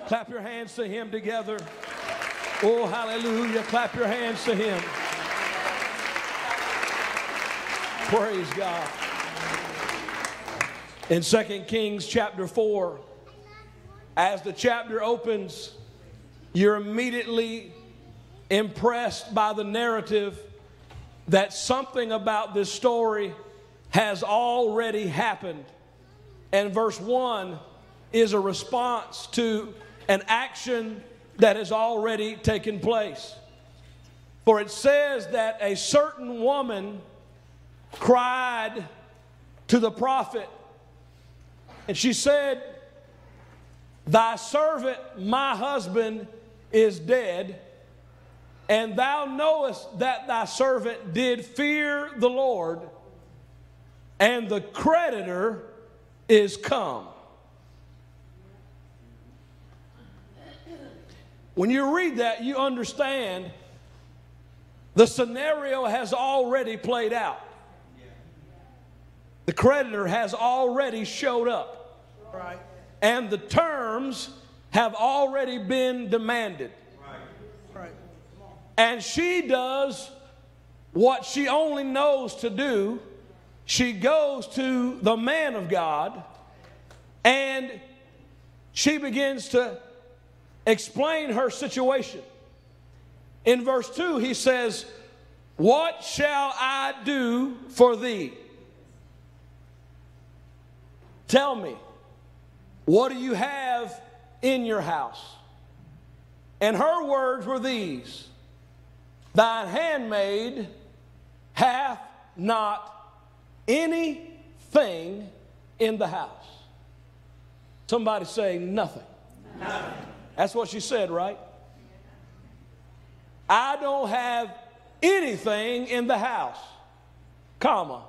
Clap your hands to him together. Oh, hallelujah. Clap your hands to him. Praise God. In 2 Kings chapter 4, as the chapter opens, you're immediately impressed by the narrative that something about this story has already happened. And verse 1 is a response to an action that has already taken place. For it says that a certain woman cried to the prophet, and she said, "Thy servant, my husband, is dead, and thou knowest that thy servant did fear the Lord, and the creditor is come." When you read that, you understand the scenario has already played out. The creditor has already showed up. Right. And the terms have already been demanded. Right. And she does what she only knows to do. She goes to the man of God and she begins to explain her situation. In verse 2, he says, "What shall I do for thee? Tell me, what do you have in your house?" And her words were these: "Thine handmaid hath not anything in the house." Somebody say nothing. Nothing. That's what she said, right? I don't have anything in the house, comma,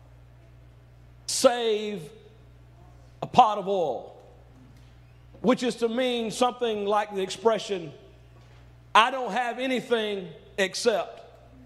save a pot of oil, which is to mean something like the expression, I don't have anything except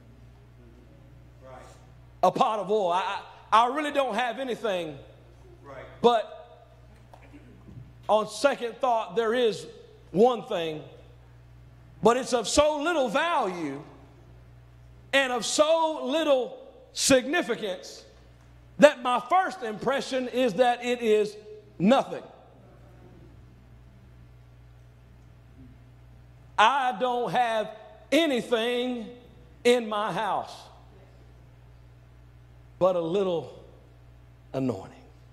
a pot of oil. I really don't have anything. Right. But on second thought, there is one thing, but it's of so little value and of so little significance that my first impression is that it is nothing. I don't have anything in my house but a little anointing.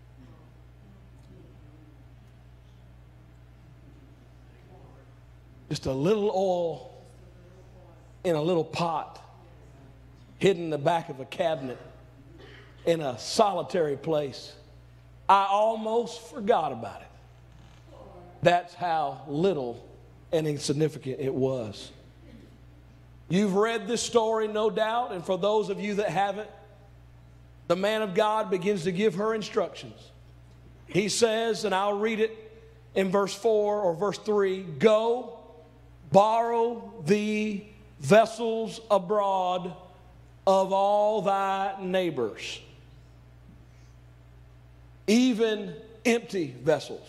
Just a little oil in a little pot hidden in the back of a cabinet in a solitary place. I almost forgot about it. That's how little and insignificant it was. You've read this story, no doubt, and for those of you that haven't, the man of God begins to give her instructions. He says, and I'll read it in verse 4 or verse 3, "Go, borrow thee vessels abroad of all thy neighbors, even empty vessels.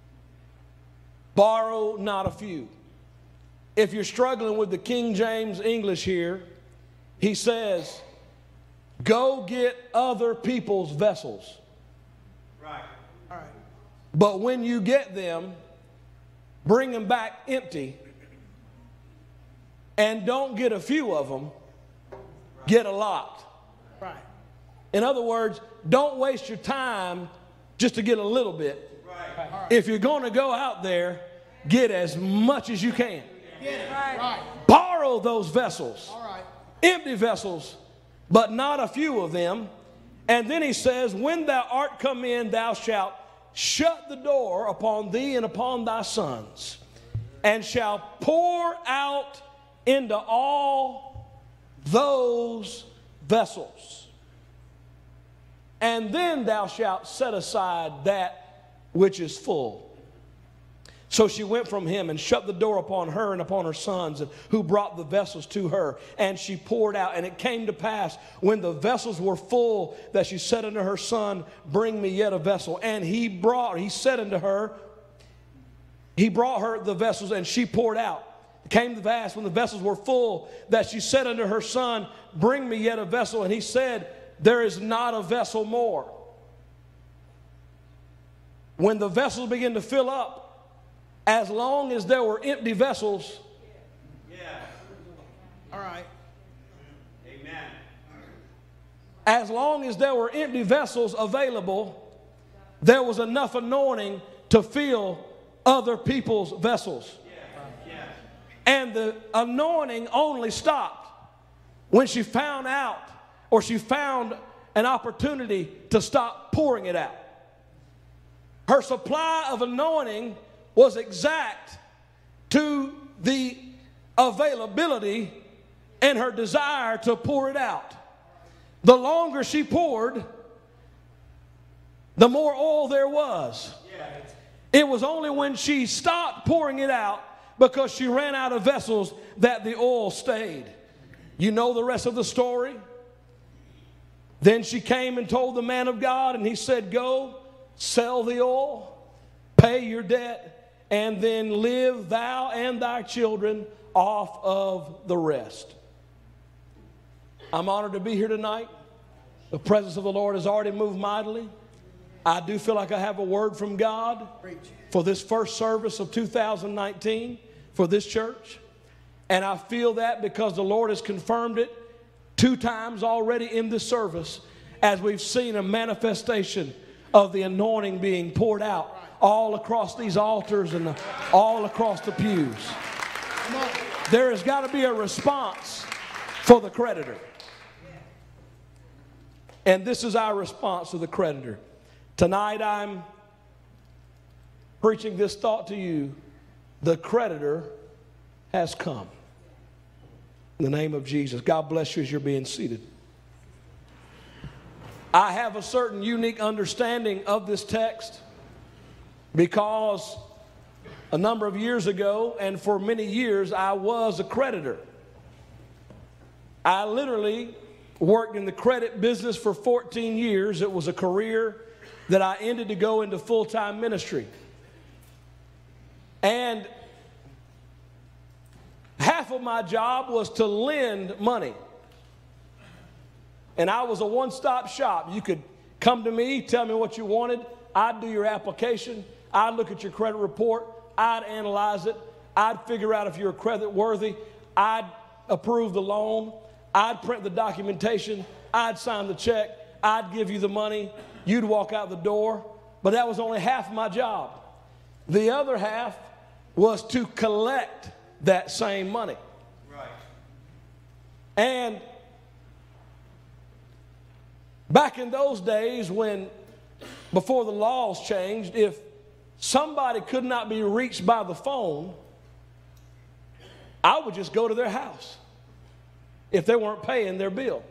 Borrow not a few." If you're struggling with the King James English here, he says, "Go get other people's vessels. Right. All right. But when you get them, bring them back empty. And don't get a few of them, get a lot." Right. In other words, don't waste your time just to get a little bit. Right. If you're going to go out there, get as much as you can. Get it. Right. Borrow those vessels. All right. Empty vessels, but not a few of them. And then he says, "When thou art come in, thou shalt shut the door upon thee and upon thy sons, and shalt pour out into all those vessels. And then thou shalt set aside that which is full." So she went from him and shut the door upon her and upon her sons, and who brought the vessels to her. And she poured out. And it came to pass, when the vessels were full, that she said unto her son, "Bring me yet a vessel." And he said unto her, he brought her the vessels, and she poured out. It came to pass, when the vessels were full, that she said unto her son, bring me yet a vessel. And he said, there is not a vessel more. When the vessels began to fill up, as long as there were empty vessels. All right. Amen. As long as there were empty vessels available, there was enough anointing to fill other people's vessels. And the anointing only stopped when she found out, or she found an opportunity to stop pouring it out. Her supply of anointing was exact to the availability and her desire to pour it out. The longer she poured, the more oil there was. It was only when she stopped pouring it out, because she ran out of vessels, that the oil stayed. You know the rest of the story. Then she came and told the man of God, and he said, go, sell the oil, pay your debt, and then live thou and thy children off of the rest. I'm honored to be here tonight. The presence of the Lord has already moved mightily. I do feel like I have a word from God for this first service of 2019 for this church. And I feel that because the Lord has confirmed it 2 times already in this service, as we've seen a manifestation of the anointing being poured out all across these altars and all across the pews. There has got to be a response for the creditor. And this is our response to the creditor. Tonight I'm preaching this thought to you. The creditor has come. In the name of Jesus. God bless you as you're being seated. I have a certain unique understanding of this text because a number of years ago, and for many years, I was a creditor. I literally worked in the credit business for 14 years. It was a career that I ended to go into full-time ministry. And half of my job was to lend money. And I was a one-stop shop. You could come to me, tell me what you wanted. I'd do your application. I'd look at your credit report. I'd analyze it. I'd figure out if you're credit worthy. I'd approve the loan. I'd print the documentation. I'd sign the check. I'd give you the money. You'd walk out the door. But that was only half my job. The other half was to collect that same money. Right. And back in those days, when before the laws changed, if somebody could not be reached by the phone, I would just go to their house if they weren't paying their bill.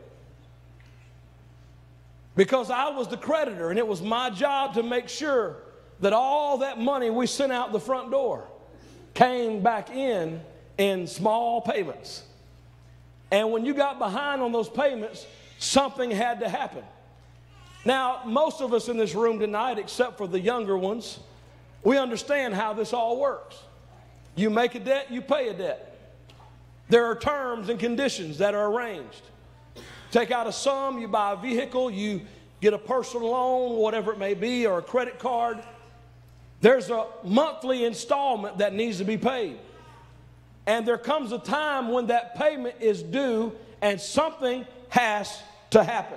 Because I was the creditor, and it was my job to make sure that all that money we sent out the front door came back in small payments. And when you got behind on those payments, something had to happen. Now, most of us in this room tonight, except for the younger ones, we understand how this all works. You make a debt, you pay a debt. There are terms and conditions that are arranged. Take out a sum, you buy a vehicle, you get a personal loan, whatever it may be, or a credit card. There's a monthly installment that needs to be paid. And there comes a time when that payment is due and something has to happen.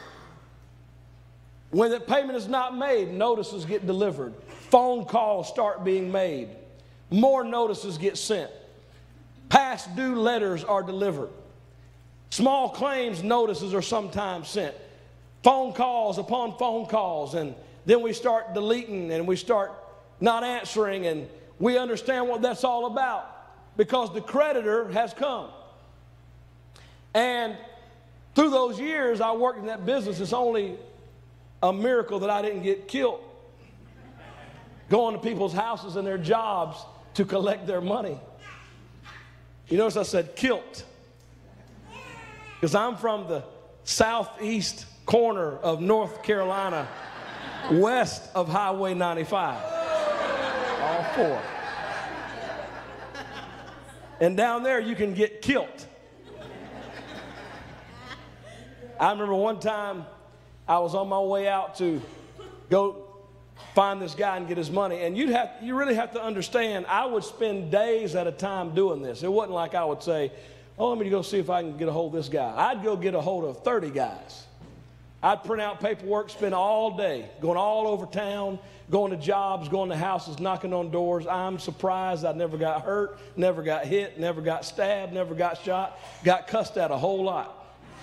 When that payment is not made, notices get delivered. Phone calls start being made. More notices get sent. Past due letters are delivered. Small claims notices are sometimes sent. Phone calls upon phone calls, and then we start deleting and we start not answering, and we understand what that's all about because the creditor has come. And through those years I worked in that business, it's only a miracle that I didn't get killed going to people's houses and their jobs to collect their money. You notice I said killed, because I'm from the southeast corner of North Carolina, west of Highway 95. All 4. And down there you can get killed. I remember one time I was on my way out to go find this guy and get his money. And you really have to understand, I would spend days at a time doing this. It wasn't like I would say, oh, let me go see if I can get a hold of this guy. I'd go get a hold of 30 guys. I'd print out paperwork, spend all day going all over town, going to jobs, going to houses, knocking on doors. I'm surprised I never got hurt, never got hit, never got stabbed, never got shot, got cussed at a whole lot.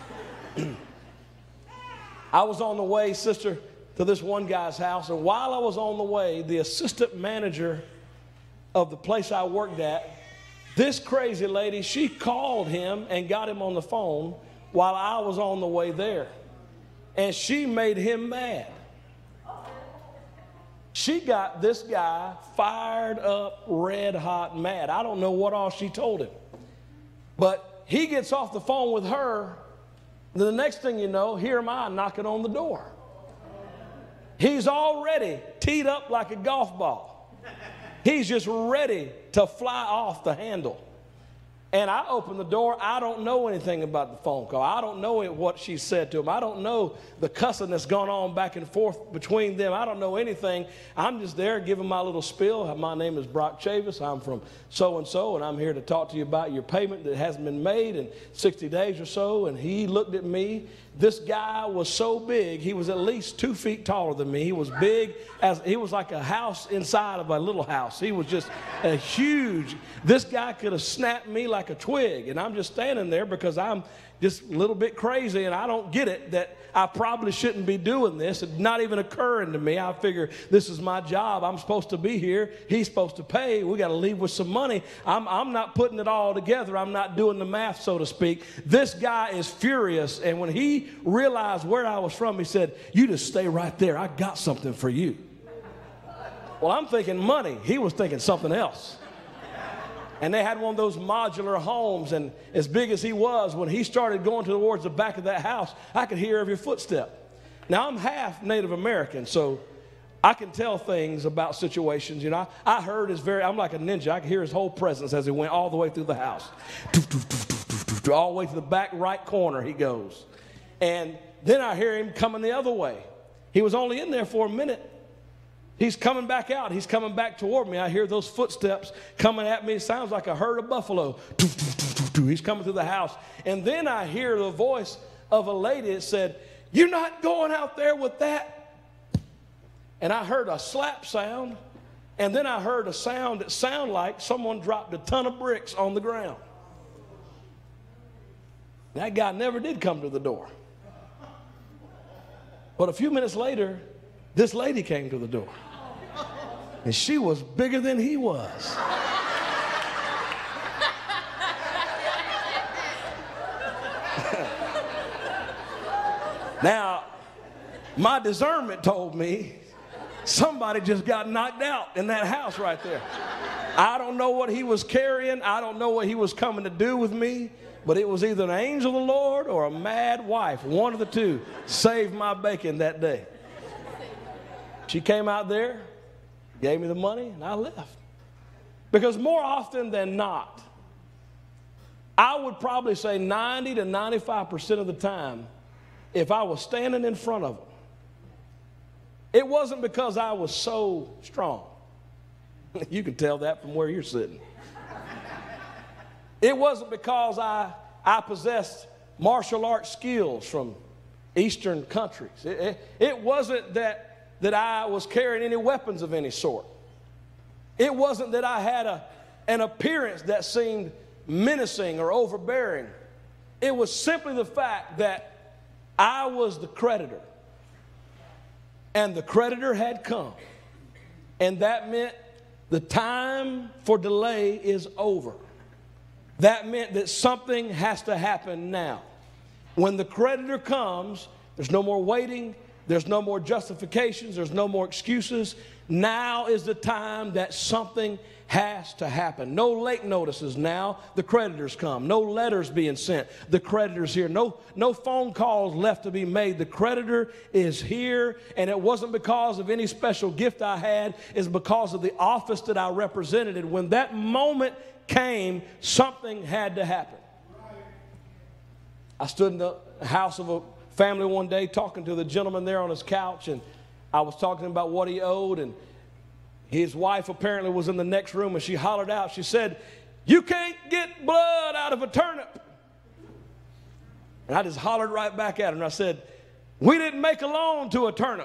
I was on the way, sister, to this one guy's house, and while I was on the way, the assistant manager of the place I worked at, this crazy lady, she called him and got him on the phone while I was on the way there. And she made him mad. She got this guy fired up, red hot mad. I don't know what all she told him. But he gets off the phone with her. Then the next thing you know, here am I knocking on the door. He's already teed up like a golf ball. He's just ready to fly off the handle. And I open the door. I don't know anything about the phone call. I don't know what she said to him. I don't know the cussing that's gone on back and forth between them. I don't know anything. I'm just there giving my little spiel. My name is Brock Chavis. I'm from so-and-so, and I'm here to talk to you about your payment that hasn't been made in 60 days or so. And he looked at me. This guy was so big, he was at least 2 feet taller than me. He was big, he was like a house inside of a little house. He was just a huge, this guy could have snapped me like a twig. And I'm just standing there because I'm just a little bit crazy and I don't get it that I probably shouldn't be doing this. It's not even occurring to me. I figure this is my job. I'm supposed to be here. He's supposed to pay. We got to leave with some money. I'm not putting it all together. I'm not doing the math, so to speak. This guy is furious. And when he realized where I was from, he said, "You just stay right there. I got something for you." Well, I'm thinking money. He was thinking something else. And they had one of those modular homes, and as big as he was, when he started going towards the back of that house, I could hear every footstep. Now, I'm half Native American, so I can tell things about situations. You know, I heard I'm like a ninja. I could hear his whole presence as he went all the way through the house. All the way to the back right corner he goes. And then I hear him coming the other way. He was only in there for a minute. He's coming back out. He's coming back toward me. I hear those footsteps coming at me. It sounds like a herd of buffalo. He's coming through the house. And then I hear the voice of a lady that said, "You're not going out there with that." And I heard a slap sound. And then I heard a sound that sounded like someone dropped a ton of bricks on the ground. That guy never did come to the door. But a few minutes later, this lady came to the door. And she was bigger than he was. Now, my discernment told me somebody just got knocked out in that house right there. I don't know what he was carrying. I don't know what he was coming to do with me. But it was either an angel of the Lord or a mad wife. One of the two saved my bacon that day. She came out there, gave me the money, and I left. Because more often than not, I would probably say 90 to 95% of the time, if I was standing in front of them, it wasn't because I was so strong. You can tell that from where you're sitting. It wasn't because I possessed martial arts skills from Eastern countries. It wasn't that I was carrying any weapons of any sort. It wasn't that I had an appearance that seemed menacing or overbearing. It was simply the fact that I was the creditor. And the creditor had come. And that meant the time for delay is over. That meant that something has to happen now. When the creditor comes, there's no more waiting. There's no more justifications. There's no more excuses. Now is the time that something has to happen. No late notices now. The creditors come. No letters being sent. The creditor's here. No phone calls left to be made. The creditor is here, and it wasn't because of any special gift I had. It's because of the office that I represented. And when that moment came, something had to happen. I stood in the house of a family one day talking to the gentleman there on his couch, and I was talking about what he owed, and his wife apparently was in the next room, and she hollered out. She said, "You can't get blood out of a turnip." And I just hollered right back at her, and I said, "We didn't make a loan to a turnip.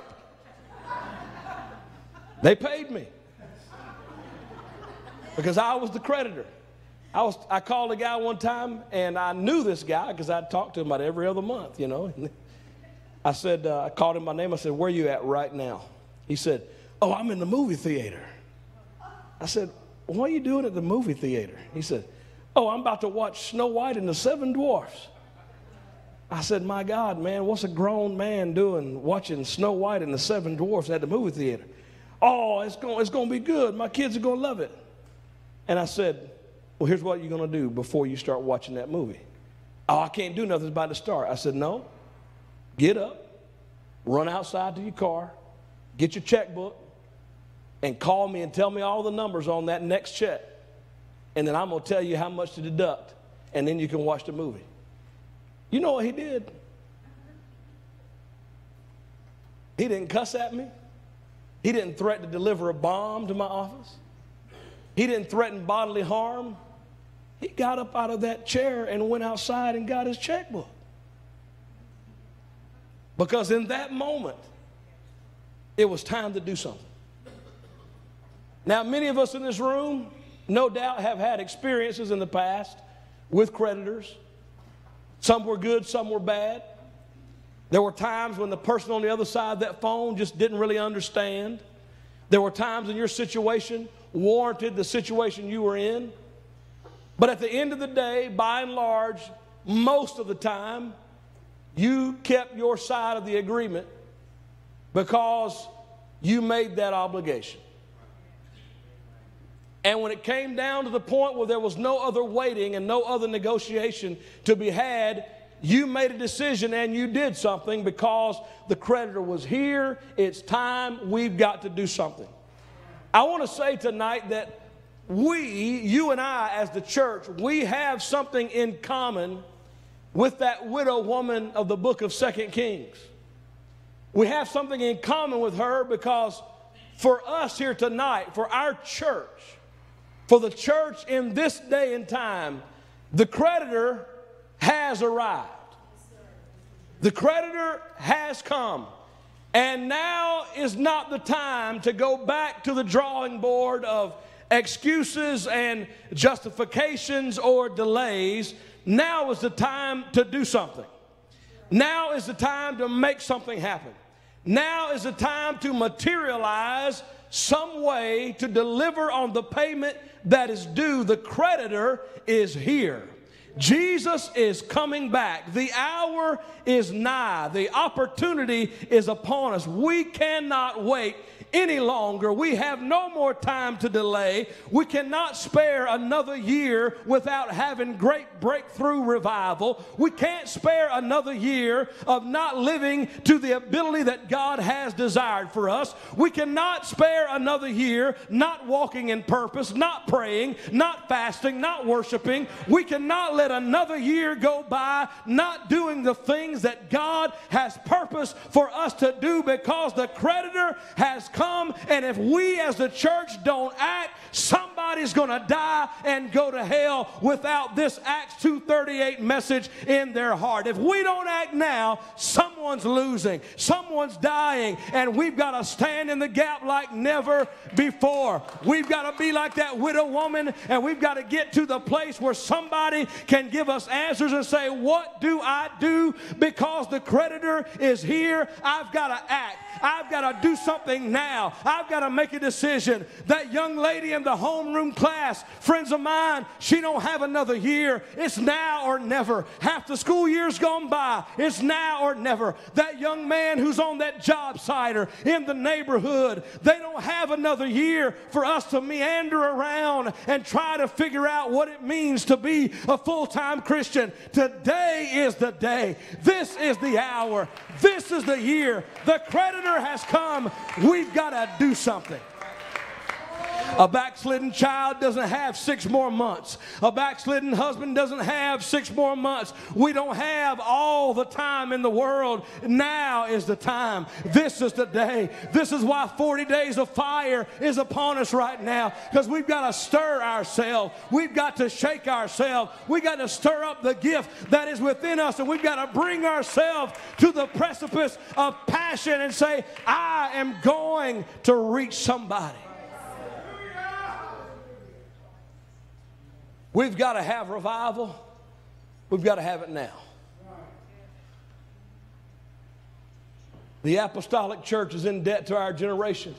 They paid me because I was the creditor." I called a guy one time, and I knew this guy because I'd talk to him about every other month, you know. I said, I called him by name. I said, "Where are you at right now?" He said, "Oh, I'm in the movie theater." I said, "What are you doing at the movie theater?" He said, "Oh, I'm about to watch Snow White and the Seven Dwarfs." I said, "My God, man, what's a grown man doing watching Snow White and the Seven Dwarfs at the movie theater?" "Oh, it's going to be good. My kids are going to love it." And I said, "Well, here's what you're going to do before you start watching that movie." "Oh, I can't do nothing. It's about to start." I said, "No, get up, run outside to your car, get your checkbook, and call me and tell me all the numbers on that next check. And then I'm going to tell you how much to deduct, and then you can watch the movie." You know what he did? He didn't cuss at me. He didn't threaten to deliver a bomb to my office. He didn't threaten bodily harm. He got up out of that chair and went outside and got his checkbook. Because in that moment, it was time to do something. Now, many of us in this room, no doubt, have had experiences in the past with creditors. Some were good, some were bad. There were times when the person on the other side of that phone just didn't really understand. There were times in your situation warranted the situation you were in. But at the end of the day, by and large, most of the time, you kept your side of the agreement because you made that obligation. And when it came down to the point where there was no other waiting and no other negotiation to be had, you made a decision and you did something because the creditor was here. It's time. We've got to do something. I want to say tonight that you and I as the church, we have something in common with that widow woman of the book of 2 Kings. We have something in common with her because for us here tonight, for our church, for the church in this day and time, the creditor has arrived. The creditor has come. And now is not the time to go back to the drawing board of excuses and justifications or delays. Now is the time to do something. Now is the time to make something happen. Now is the time to materialize some way to deliver on the payment that is due. The creditor is here. Jesus is coming back. The hour is nigh. The opportunity is upon us. We cannot wait any longer. We have no more time to delay. We cannot spare another year without having great breakthrough revival. We can't spare another year of not living to the ability that God has desired for us. We cannot spare another year not walking in purpose, not praying, not fasting, not worshiping. We cannot let another year go by not doing the things that God has purposed for us to do, because the creditor has come. And if we as the church don't act, somebody's going to die and go to hell without this Acts 2:38 message in their heart. If we don't act now, someone's losing, someone's dying, and we've got to stand in the gap like never before. We've got to be like that widow woman, and we've got to get to the place where somebody can give us answers and say, what do I do? Because the creditor is here. I've got to act. I've got to do something now. I've got to make a decision. That young lady in the homeroom homeroom class, friends of mine, she don't have another year. It's now or never. Half the school year's gone by. It's now or never. That young man who's on that job site or in the neighborhood, they don't have another year for us to meander around and try to figure out what it means to be a full-time Christian. Today is the day. This is the hour. This is the year. The creditor has come. We've got to do something. A backslidden child doesn't have 6 more months. A backslidden husband doesn't have 6 more months. We don't have all the time in the world. Now is the time. This is the day. This is why 40 days of fire is upon us right now, because we've got to stir ourselves. We've got to shake ourselves. We've got to stir up the gift that is within us, and we've got to bring ourselves to the precipice of passion and say, I am going to reach somebody. We've got to have revival. We've got to have it now. The apostolic church is in debt to our generation.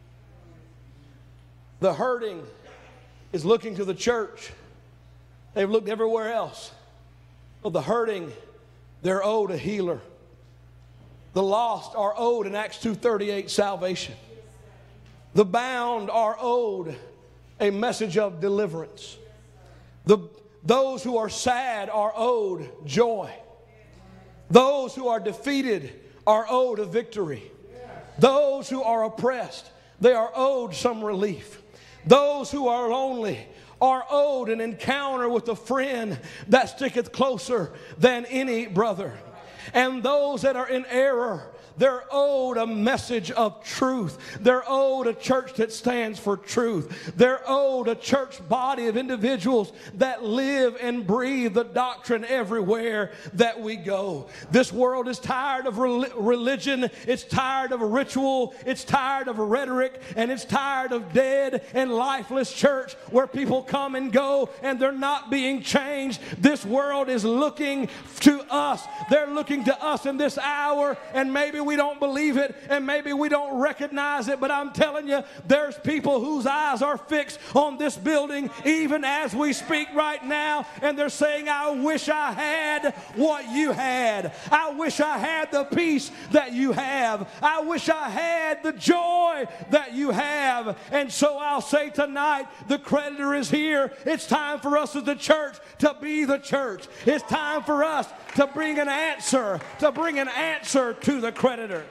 The hurting is looking to the church. They've looked everywhere else. But the hurting, they're owed a healer. The lost are owed in Acts 2:38 salvation. The bound are owed a message of deliverance. Those who are sad are owed joy. Those who are defeated are owed a victory. Those who are oppressed, they are owed some relief. Those who are lonely are owed an encounter with a friend that sticketh closer than any brother. And those that are in error, they're owed a message of truth. They're owed a church that stands for truth. They're owed a church body of individuals that live and breathe the doctrine everywhere that we go. This world is tired of religion. It's tired of ritual. It's tired of rhetoric. And it's tired of dead and lifeless church where people come and go and they're not being changed. This world is looking to us. They're looking to us in this hour, and maybe we don't believe it and maybe we don't recognize it, but I'm telling you, there's people whose eyes are fixed on this building even as we speak right now, and they're saying, I wish I had what you had. I wish I had the peace that you have. I wish I had the joy that you have. And so I'll say tonight, the creditor is here. It's time for us as the church to be the church. It's time for us to bring an answer to the creditor.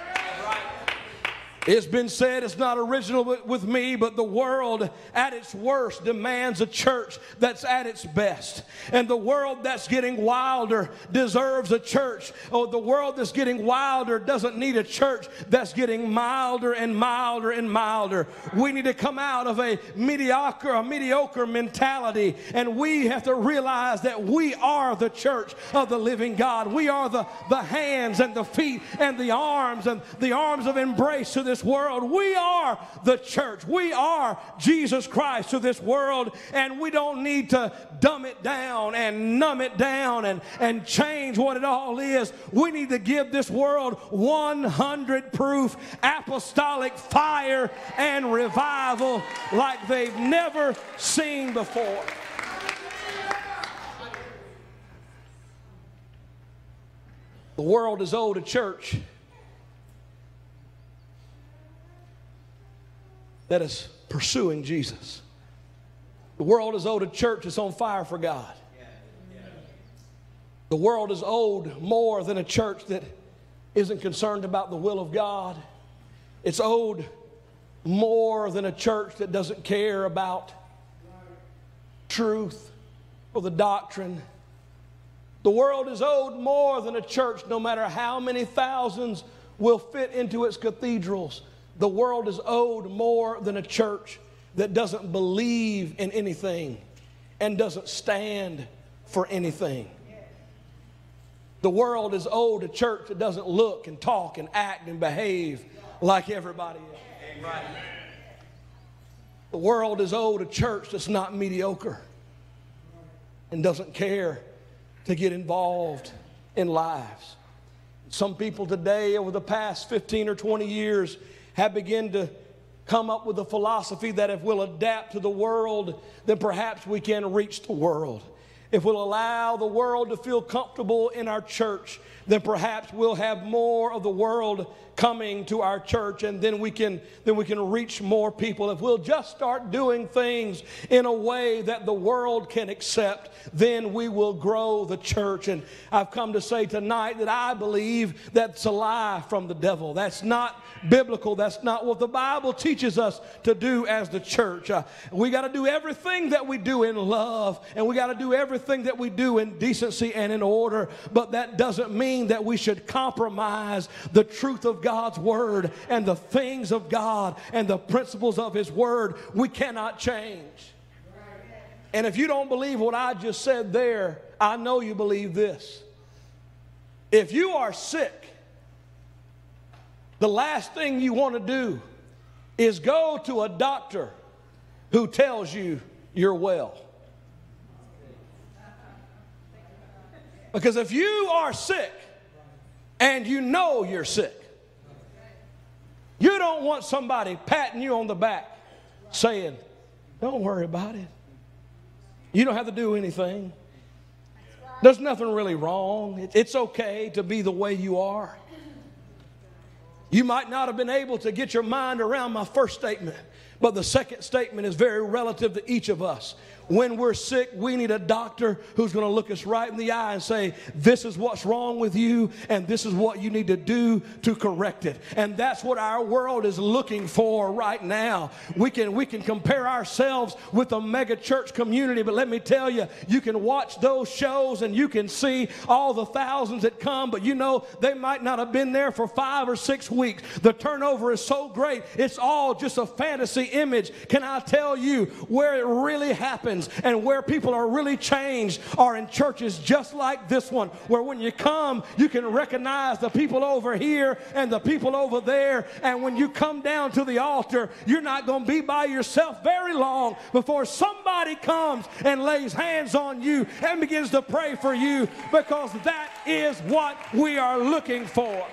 It's been said, it's not original with me, but the world at its worst demands a church that's at its best. And the world that's getting wilder deserves a church. Oh, the world that's getting wilder doesn't need a church that's getting milder and milder and milder. We need to come out of a mediocre mentality, and we have to realize that we are the church of the living God. We are the hands and the feet and the arms of embrace to this world. We are the church. We are Jesus Christ to this world, and we don't need to dumb it down and numb it down and change what it all is. We need to give this world 100 proof apostolic fire and revival like they've never seen before. The world is owed a church that is pursuing Jesus. The world is owed a church that's on fire for God. The world is owed more than a church that isn't concerned about the will of God. It's owed more than a church that doesn't care about truth or the doctrine. The world is owed more than a church, no matter how many thousands will fit into its cathedrals. The world is owed more than a church that doesn't believe in anything and doesn't stand for anything. The world is owed a church that doesn't look and talk and act and behave like everybody else. The world is owed a church that's not mediocre and doesn't care to get involved in lives. Some people today, over the past 15 or 20 years, have begun to come up with a philosophy that if we'll adapt to the world, then perhaps we can reach the world. If we'll allow the world to feel comfortable in our church, then perhaps we'll have more of the world coming to our church, and then we can reach more people. If we'll just start doing things in a way that the world can accept, then we will grow the church. And I've come to say tonight that I believe that's a lie from the devil. That's not biblical. That's not what the Bible teaches us to do as the church. We got to do everything that we do in love, and we got to do everything that we do in decency and in order, but that doesn't mean that we should compromise the truth of God's word and the things of God and the principles of his word. We cannot change. And if you don't believe what I just said there, I know you believe this. If you are sick, the last thing you want to do is go to a doctor who tells you you're well. Because if you are sick and you know you're sick, you don't want somebody patting you on the back saying, don't worry about it. You don't have to do anything. There's nothing really wrong. It's okay to be the way you are. You might not have been able to get your mind around my first statement, but the second statement is very relative to each of us. When we're sick, we need a doctor who's going to look us right in the eye and say, this is what's wrong with you, and this is what you need to do to correct it. And that's what our world is looking for right now. We can compare ourselves with a mega church community, but let me tell you, you can watch those shows and you can see all the thousands that come, but you know, they might not have been there for 5 or 6 weeks. The turnover is so great, it's all just a fantasy image. Can I tell you where it really happens? And where people are really changed are in churches just like this one, where when you come, you can recognize the people over here and the people over there. And when you come down to the altar, you're not going to be by yourself very long before somebody comes and lays hands on you and begins to pray for you, because that is what we are looking for.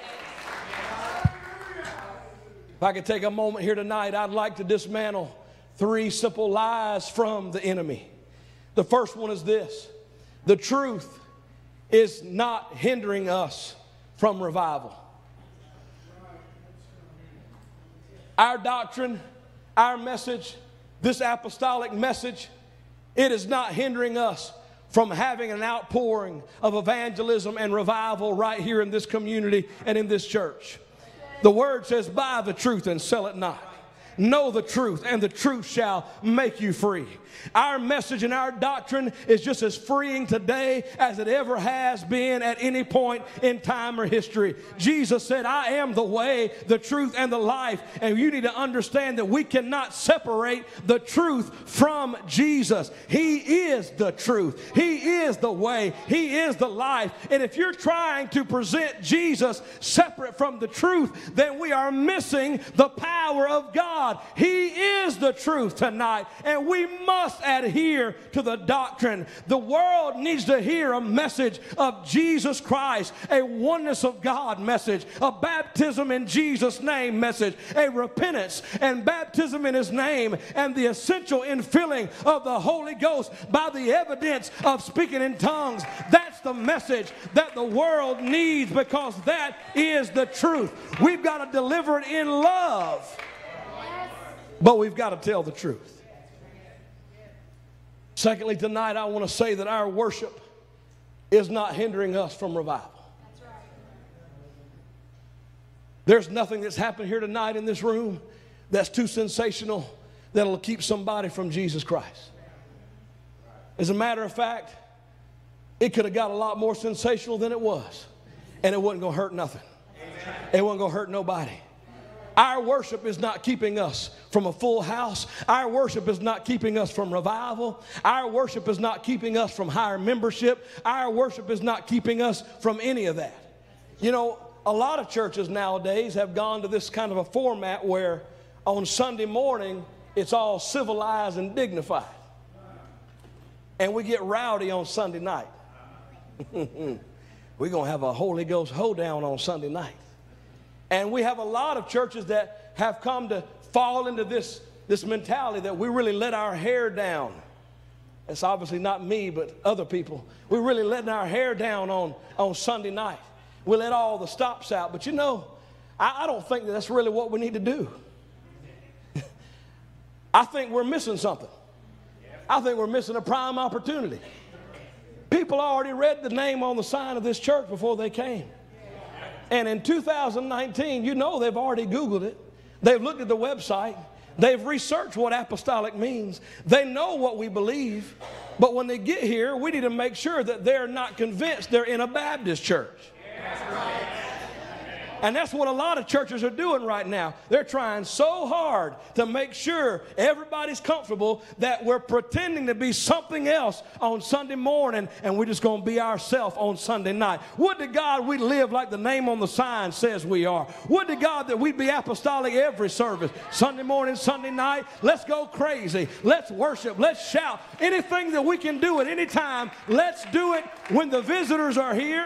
If I could take a moment here tonight, I'd like to dismantle 3 simple lies from the enemy. The first one is this: the truth is not hindering us from revival. Our doctrine, our message, this apostolic message, it is not hindering us from having an outpouring of evangelism and revival right here in this community and in this church. The word says, buy the truth and sell it not. Know the truth, and the truth shall make you free. Our message and our doctrine is just as freeing today as it ever has been at any point in time or history. Jesus said, I am the way, the truth, and the life. And you need to understand that we cannot separate the truth from Jesus. He is the truth. He is the way. He is the life. And if you're trying to present Jesus separate from the truth, then we are missing the power of God. He is the truth tonight, and we must adhere to the doctrine. The world needs to hear a message of Jesus Christ, a oneness of God message, a baptism in Jesus' name message, a repentance and baptism in his name, and the essential infilling of the Holy Ghost by the evidence of speaking in tongues. That's the message that the world needs, because that is the truth. We've got to deliver it in love, but we've got to tell the truth. Secondly, tonight I want to say that our worship is not hindering us from revival. There's nothing that's happened here tonight in this room that's too sensational that'll keep somebody from Jesus Christ. As a matter of fact, it could have got a lot more sensational than it was, and it wasn't going to hurt nothing. It wasn't going to hurt nobody. Our worship is not keeping us from a full house. Our worship is not keeping us from revival. Our worship is not keeping us from higher membership. Our worship is not keeping us from any of that. You know, a lot of churches nowadays have gone to this kind of a format where on Sunday morning it's all civilized and dignified, and we get rowdy on Sunday night. We're going to have a Holy Ghost hoedown on Sunday night. And we have a lot of churches that have come to fall into this mentality that we really let our hair down. It's obviously not me, but other people. We're really letting our hair down on Sunday night. We let all the stops out. But you know, I don't think that's really what we need to do. I think we're missing something. I think we're missing a prime opportunity. People already read the name on the sign of this church before they came. And in 2019, you know they've already Googled it. They've looked at the website. They've researched what apostolic means. They know what we believe. But when they get here, we need to make sure that they're not convinced they're in a Baptist church. And that's what a lot of churches are doing right now. They're trying so hard to make sure everybody's comfortable that we're pretending to be something else on Sunday morning and we're just going to be ourselves on Sunday night. Would to God we live like the name on the sign says we are. Would to God that we'd be apostolic every service. Sunday morning, Sunday night, let's go crazy. Let's worship. Let's shout. Anything that we can do at any time, let's do it when the visitors are here.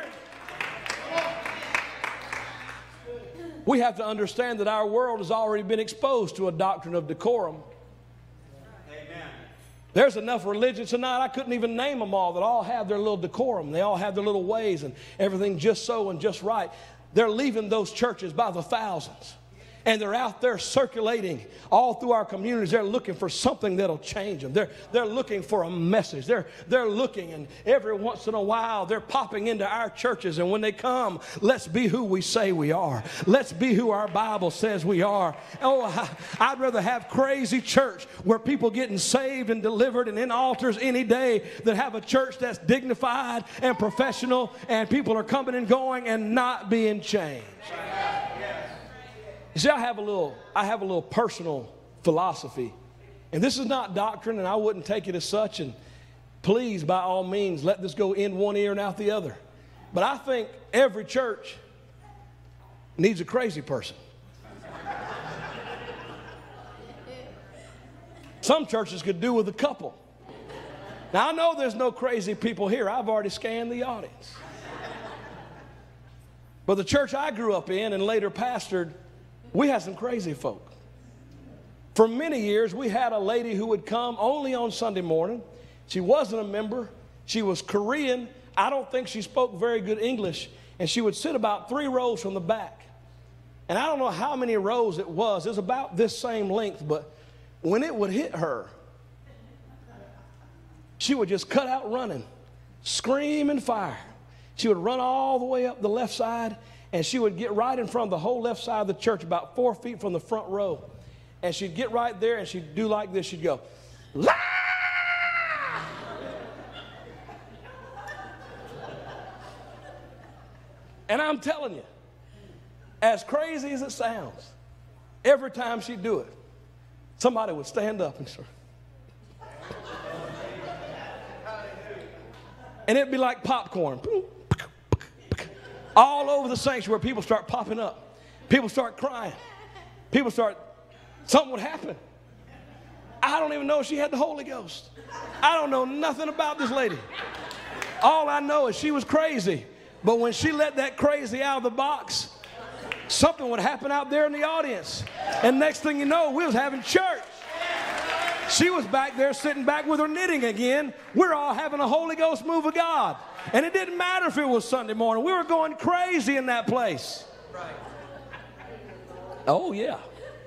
We have to understand that our world has already been exposed to a doctrine of decorum. Amen. There's enough religions tonight, I couldn't even name them all, that all have their little decorum. They all have their little ways and everything just so and just right. They're leaving those churches by the thousands. And they're out there circulating all through our communities. They're looking for something that'll change them. They're looking for a message. They're looking, and every once in a while they're popping into our churches. And when they come, let's be who we say we are. Let's be who our Bible says we are. Oh, I'd rather have crazy church where people getting saved and delivered and in altars any day than have a church that's dignified and professional and people are coming and going and not being changed. You see, I have a little personal philosophy. And this is not doctrine, and I wouldn't take it as such. And please, by all means, let this go in one ear and out the other. But I think every church needs a crazy person. Some churches could do with a couple. Now, I know there's no crazy people here. I've already scanned the audience. But the church I grew up in and later pastored, we had some crazy folk. For many years, we had a lady who would come only on Sunday morning. She wasn't a member. She was Korean. I don't think she spoke very good English. And she would sit about 3 rows from the back. And I don't know how many rows it was. It was about this same length. But when it would hit her, she would just cut out running, scream and fire. She would run all the way up the left side. And she would get right in front of the whole left side of the church, about 4 feet from the front row. And she'd get right there and she'd do like this. She'd go, "La!" And I'm telling you, as crazy as it sounds, every time she'd do it, somebody would stand up and start. And it'd be like popcorn. All over the sanctuary, people start popping up. People start crying. Something would happen. I don't even know if she had the Holy Ghost. I don't know nothing about this lady. All I know is she was crazy. But when she let that crazy out of the box, something would happen out there in the audience. And next thing you know, we was having church. She was back there sitting back with her knitting again. We're all having a Holy Ghost move of God. And it didn't matter if it was Sunday morning. We were going crazy in that place. Right. Oh, yeah.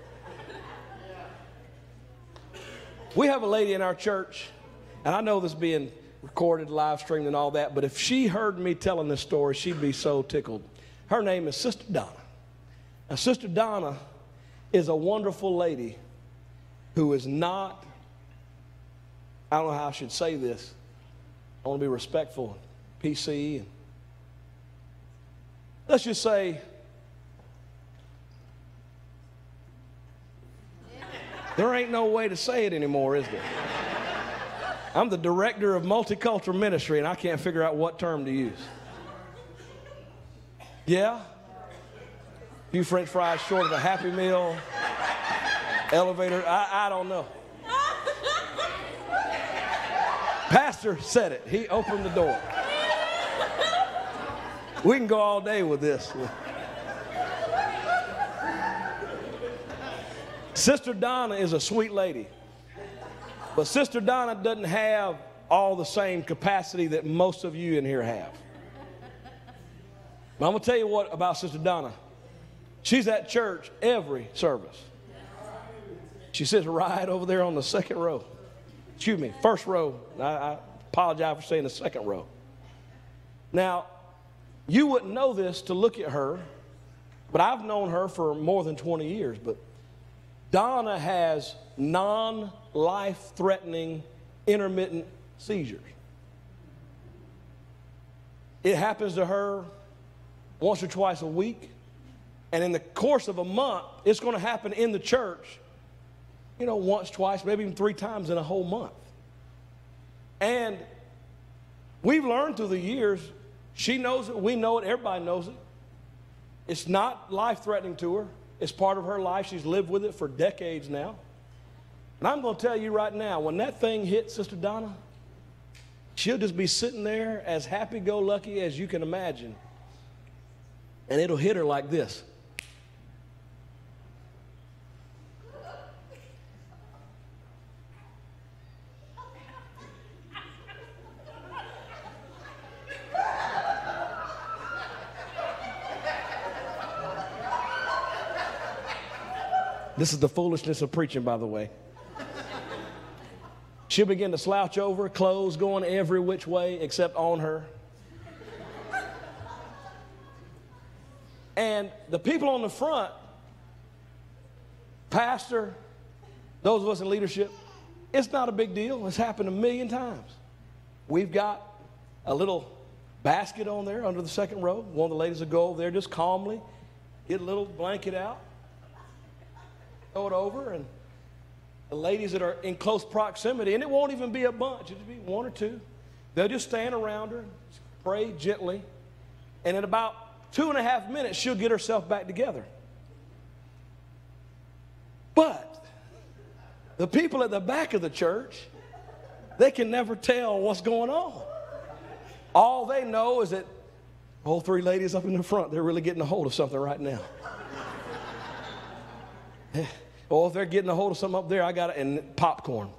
We have a lady in our church, and I know this is being recorded, live streamed, and all that, but if she heard me telling this story, she'd be so tickled. Her name is Sister Donna. Now, Sister Donna is a wonderful lady who is not, I don't know how I should say this. I want to be respectful. PC, and let's just say there ain't no way to say it anymore, is there? I'm the director of multicultural ministry and I can't figure out what term to use. Yeah? A few French fries short of a Happy Meal, elevator, I don't know. Pastor said it. He opened the door. We can go Sister Donna is a sweet lady. But Sister Donna doesn't have all the same capacity that most of you in here have. But I'm going to tell you what about Sister Donna. She's at church every service. She sits right over there on the second row. Excuse me, first row. I apologize for saying the second row. Now, you wouldn't know this to look at her, but I've known her for more than 20 years. But Donna has non-life-threatening intermittent seizures. It happens to her once or twice a week. And in the course of a month, it's going to happen in the church, you know, once, twice, maybe even 3 times in a whole month. And we've learned through the years, she knows it, we know it, everybody knows it. It's not life-threatening to her. It's part of her life. She's lived with it for decades now. And I'm going to tell you right now, when that thing hits Sister Donna, she'll just be sitting there as happy-go-lucky as you can imagine. And it'll hit her like this. This is the foolishness of preaching, by the way. She'll begin to slouch over, clothes going every which way except on her. And the people on the front, pastor, those of us in leadership, it's not a big deal. It's happened 1,000,000 times. We've got a little basket on there under the second row. One of the ladies will go over there just calmly, get a little blanket out, throw it over, and the ladies that are in close proximity, and it won't even be a bunch, it'll be 1 or 2, they'll just stand around her, pray gently, and in about 2.5 minutes, she'll get herself back together. But the people at the back of the church, they can never tell what's going on. All they know is that all 3 ladies up in the front, they're really getting a hold of something right now. Or if they're getting a hold of something up there, I got it, and popcorn.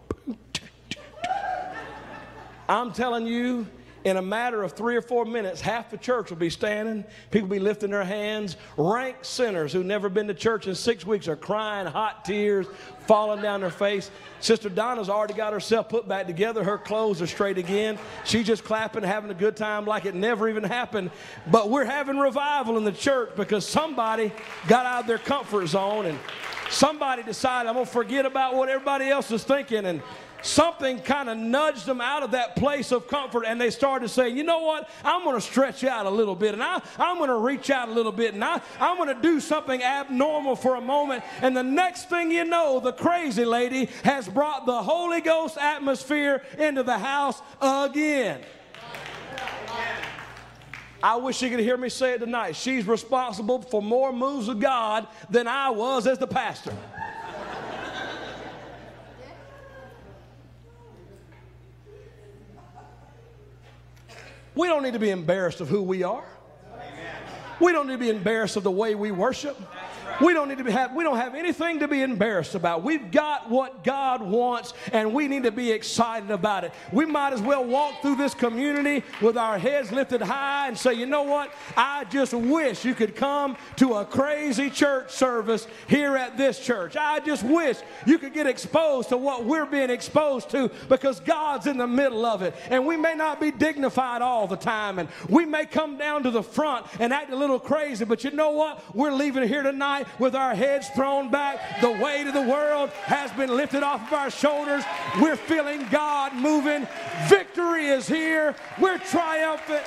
I'm telling you, in a matter of 3 or 4 minutes, half the church will be standing. People will be lifting their hands. Rank sinners who've never been to church in 6 weeks are crying hot tears, falling down their face. Sister Donna's already got herself put back together. Her clothes are straight again. She's just clapping, having a good time like it never even happened. But we're having revival in the church because somebody got out of their comfort zone and somebody decided, I'm going to forget about what everybody else is thinking, and something kind of nudged them out of that place of comfort, and they started saying, you know what, I'm going to stretch out a little bit, and I'm going to reach out a little bit, and I'm going to do something abnormal for a moment, and the next thing you know, the crazy lady has brought the Holy Ghost atmosphere into the house again. I wish you could hear me say it tonight. She's responsible for more moves of God than I was as the pastor. We don't need to be embarrassed of who we are. We don't need to be embarrassed of the way we worship. We don't have anything to be embarrassed about. We've got what God wants, and we need to be excited about it. We might as well walk through this community with our heads lifted high and say, you know what? I just wish you could come to a crazy church service here at this church. I just wish you could get exposed to what we're being exposed to, because God's in the middle of it. And we may not be dignified all the time, and we may come down to the front and act a little crazy, but you know what? We're leaving here tonight with our heads thrown back. The weight of the world has been lifted off of our shoulders. We're feeling God moving. Victory is here. We're triumphant.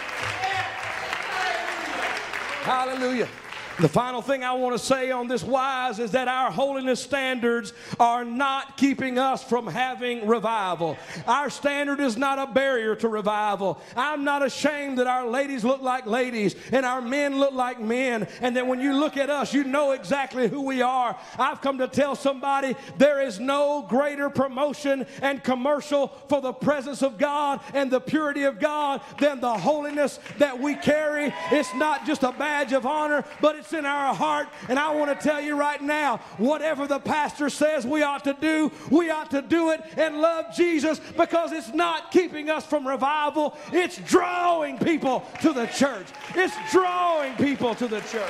Hallelujah. The final thing I want to say on this wise is that our holiness standards are not keeping us from having revival. Our standard is not a barrier to revival. I'm not ashamed that our ladies look like ladies and our men look like men, and that when you look at us, you know exactly who we are. I've come to tell somebody there is no greater promotion and commercial for the presence of God and the purity of God than the holiness that we carry. It's not just a badge of honor, but it's hurts in our heart. And I want to tell you right now, whatever the pastor says we ought to do it and love Jesus, because it's not keeping us from revival. It's drawing people to the church. It's drawing people to the church.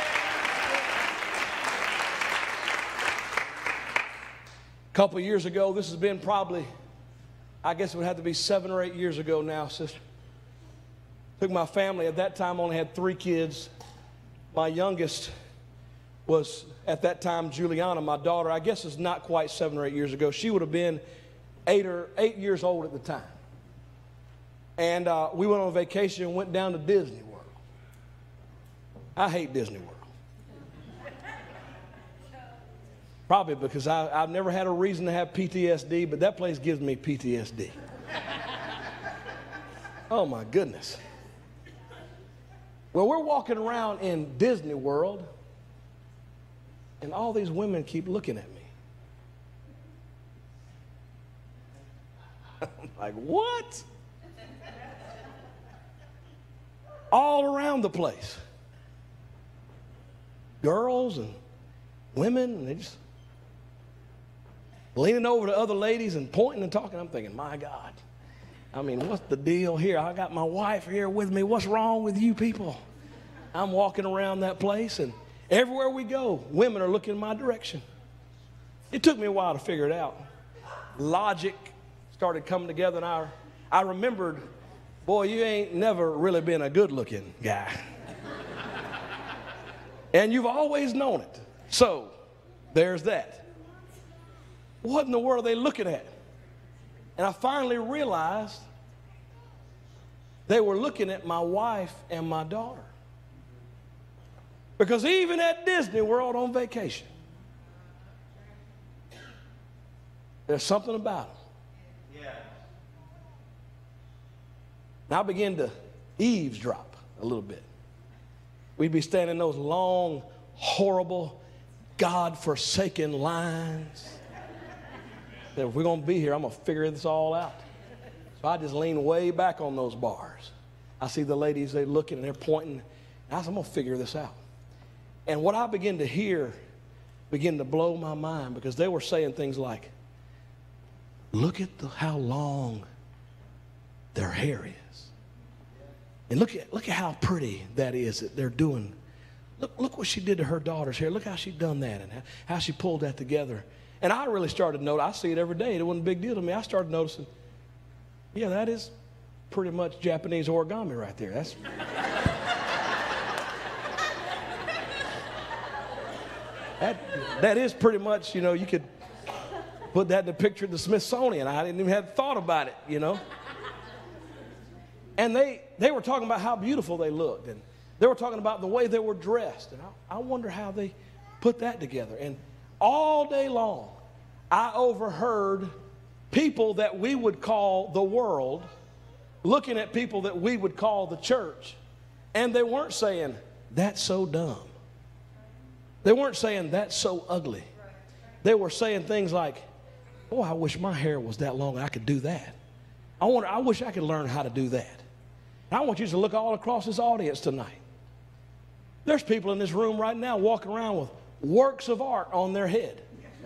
A couple years ago, this has been probably, I guess it would have to be 7 or 8 years ago now, sister. Took my family, at that time only had 3 kids. My youngest was, at that time, Juliana, my daughter. I guess it's not quite 7 or 8 years ago. She would have been 8 years old at the time. And we went on vacation and went down to Disney World. I hate Disney World. Probably because I've never had a reason to have PTSD, but that place gives me PTSD. Oh, my goodness. Well, we're walking around in Disney World, and all these women keep looking at me. I'm like, what? All around the place. Girls and women, and they just leaning over to other ladies and pointing and talking. I'm thinking, my God. I mean, what's the deal here? I got my wife here with me. What's wrong with you people? I'm walking around that place, and everywhere we go, women are looking in my direction. It took me a while to figure it out. Logic started coming together, and I remembered, boy, you ain't never really been a good-looking guy. And you've always known it. So, there's that. What in the world are they looking at? And I finally realized they were looking at my wife and my daughter. Because even at Disney World on vacation, there's something about them. Yeah. And I began to eavesdrop a little bit. We'd be standing in those long, horrible, God-forsaken lines. If we're going to be here, I'm going to figure this all out. So I just lean way back on those bars. I see the ladies, they're looking and they're pointing. I said, I'm going to figure this out. And what I began to hear began to blow my mind, because they were saying things like, look at how long their hair is. And look at how pretty that is that they're doing. Look what she did to her daughter's hair. Look how she done that and how she pulled that together. And I really started to notice, I see it every day. It wasn't a big deal to me. I started noticing, yeah, that is pretty much Japanese origami right there. That is pretty much, you could put that in the picture of the Smithsonian. I didn't even have thought about it, And they were talking about how beautiful they looked. And they were talking about the way they were dressed. And I wonder how they put that together. And all day long, I overheard people that we would call the world looking at people that we would call the church. And they weren't saying, that's so dumb. They weren't saying, that's so ugly. They were saying things like, oh, I wish my hair was that long and I could do that. I wish I could learn how to do that. And I want you to look all across this audience tonight. There's people in this room right now walking around with works of art on their head.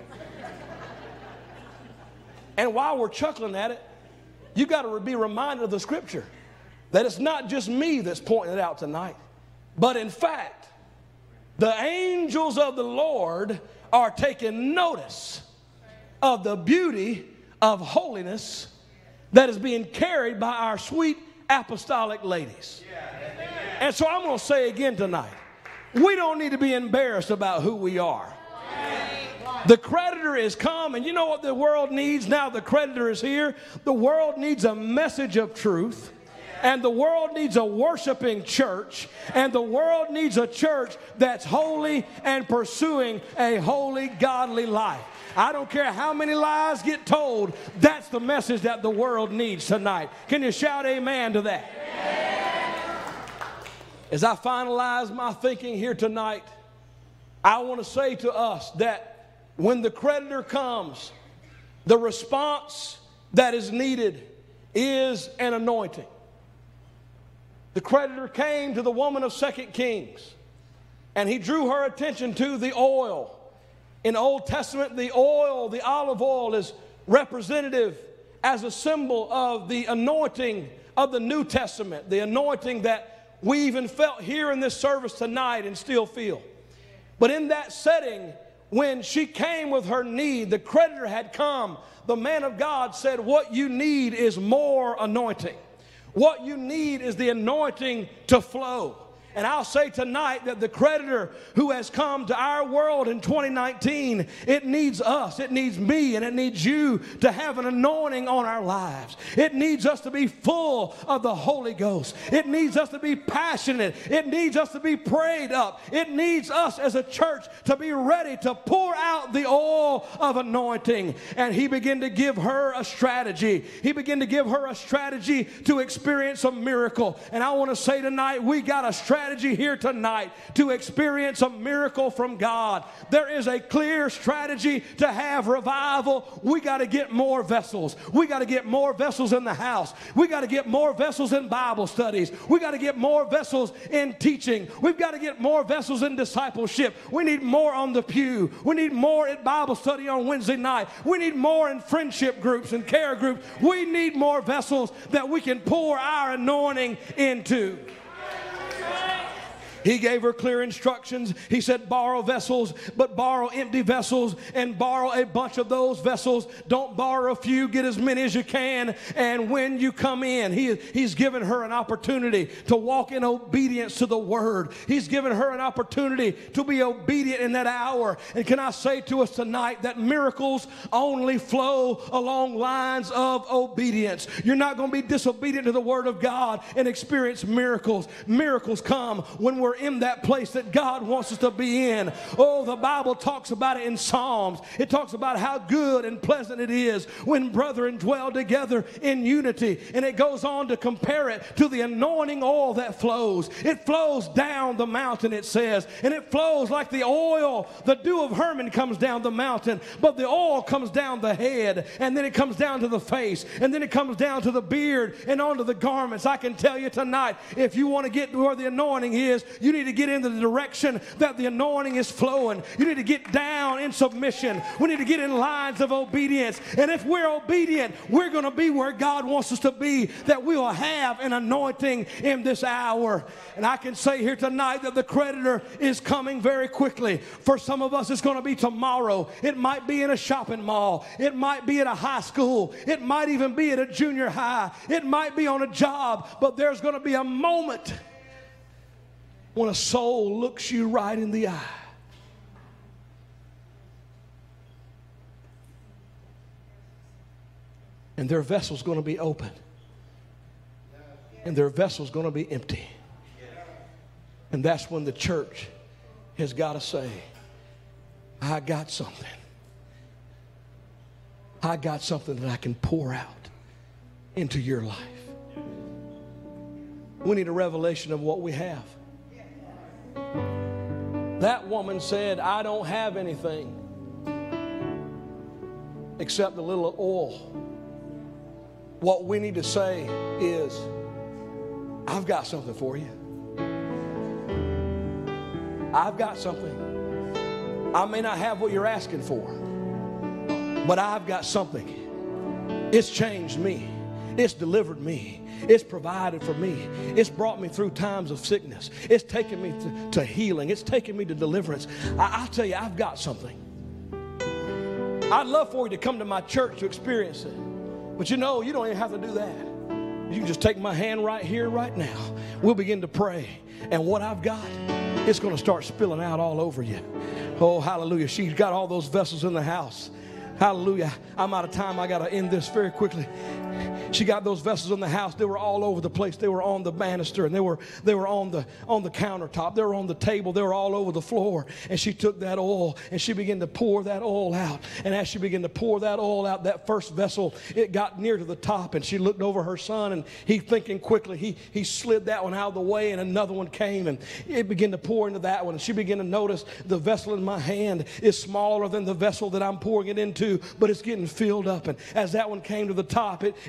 And while we're chuckling at it, you got to be reminded of the scripture that it's not just me that's pointing it out tonight, but in fact, the angels of the Lord are taking notice of the beauty of holiness that is being carried by our sweet apostolic ladies. And so I'm going to say again tonight, we don't need to be embarrassed about who we are. The creditor is come, and you know what the world needs now? The creditor is here. The world needs a message of truth, and the world needs a worshiping church, and the world needs a church that's holy and pursuing a holy, godly life. I don't care how many lies get told, that's the message that the world needs tonight. Can you shout amen to that? As I finalize my thinking here tonight, I want to say to us that when the creditor comes, the response that is needed is an anointing. The creditor came to the woman of 2 Kings. And he drew her attention to the oil. In the Old Testament, the oil, the olive oil, is representative as a symbol of the anointing of the New Testament, the anointing that we even felt here in this service tonight and still feel. But in that setting, when she came with her need, the creditor had come, the man of God said, what you need is more anointing. What you need is the anointing to flow. And I'll say tonight that the creditor who has come to our world in 2019, it needs us, it needs me, and it needs you to have an anointing on our lives. It needs us to be full of the Holy Ghost. It needs us to be passionate. It needs us to be prayed up. It needs us as a church to be ready to pour out the oil of anointing. And he began to give her a strategy. He began to give her a strategy to experience a miracle. And I want to say tonight, we got a strategy here tonight to experience a miracle from God. There is a clear strategy to have revival. We got to get more vessels. We got to get more vessels in the house. We got to get more vessels in Bible studies. We got to get more vessels in teaching. We've got to get more vessels in discipleship. We need more on the pew. We need more at Bible study on Wednesday night. We need more in friendship groups and care groups. We need more vessels that we can pour our anointing into. He gave her clear instructions. He said, borrow vessels, but borrow empty vessels and borrow a bunch of those vessels. Don't borrow a few, get as many as you can. And when you come in, he's given her an opportunity to walk in obedience to the word. He's given her an opportunity to be obedient in that hour. And can I say to us tonight that miracles only flow along lines of obedience. You're not going to be disobedient to the word of God and experience miracles. Miracles come when we're in that place that God wants us to be in. Oh, the Bible talks about it in Psalms. It talks about how good and pleasant it is when brethren dwell together in unity. And it goes on to compare it to the anointing oil that flows. It flows down the mountain, it says, and it flows like the oil. The dew of Hermon comes down the mountain, but the oil comes down the head, and then it comes down to the face, and then it comes down to the beard and onto the garments. I can tell you tonight, if you want to get to where the anointing is, you need to get into the direction that the anointing is flowing. You need to get down in submission. We need to get in lines of obedience. And if we're obedient, we're going to be where God wants us to be, that we will have an anointing in this hour. And I can say here tonight that the creditor is coming very quickly. For some of us, it's going to be tomorrow. It might be in a shopping mall. It might be at a high school. It might even be at a junior high. It might be on a job. But there's going to be a moment when a soul looks you right in the eye. And their vessel's going to be open. And their vessel's going to be empty. And that's when the church has got to say, I got something. I got something that I can pour out into your life. We need a revelation of what we have. That woman said, I don't have anything except a little oil. What we need to say is, I've got something for you. I've got something. I may not have what you're asking for, but I've got something. It's changed me. It's delivered me. It's provided for me. It's brought me through times of sickness. It's taken me to healing. It's taken me to deliverance. I'll tell you, I've got something. I'd love for you to come to my church to experience it. But you know, you don't even have to do that. You can just take my hand right here, right now. We'll begin to pray. And what I've got, it's going to start spilling out all over you. Oh, hallelujah. She's got all those vessels in the house. Hallelujah. I'm out of time. I got to end this very quickly. She got those vessels in the house. They were all over the place. They were on the banister, and they were on the countertop. They were on the table. They were all over the floor. And she took that oil and she began to pour that oil out. And as she began to pour that oil out, that first vessel, it got near to the top, and she looked over her son, and he thinking quickly, he slid that one out of the way, and another one came, and it began to pour into that one. And she began to notice the vessel in my hand is smaller than the vessel that I'm pouring it into, but it's getting filled up. And as that one came to the top, it